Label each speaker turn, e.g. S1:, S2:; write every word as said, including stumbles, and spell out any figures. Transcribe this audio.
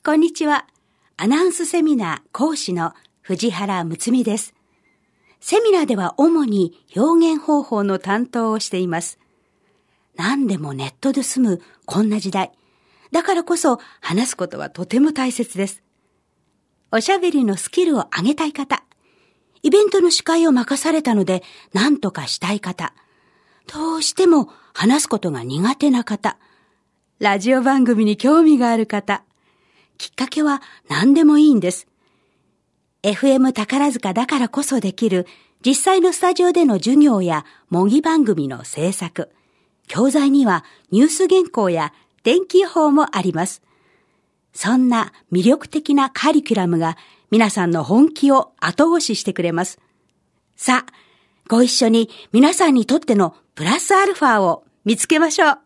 S1: こんにちは。アナウンスセミナー講師の藤原睦美です。セミナーでは主に表現方法の担当をしています。何でもネットで済むこんな時代。だからこそ話すことはとても大切です。おしゃべりのスキルを上げたい方、イベントの司会を任されたので何とかしたい方、どうしても話すことが苦手な方、ラジオ番組に興味がある方、きっかけは何でもいいんです。エフエム 宝塚だからこそできる実際のスタジオでの授業や模擬番組の制作、教材にはニュース原稿や天気予報もあります。そんな魅力的なカリキュラムが皆さんの本気を後押ししてくれます。さあ、ご一緒に皆さんにとってのプラスアルファを見つけましょう。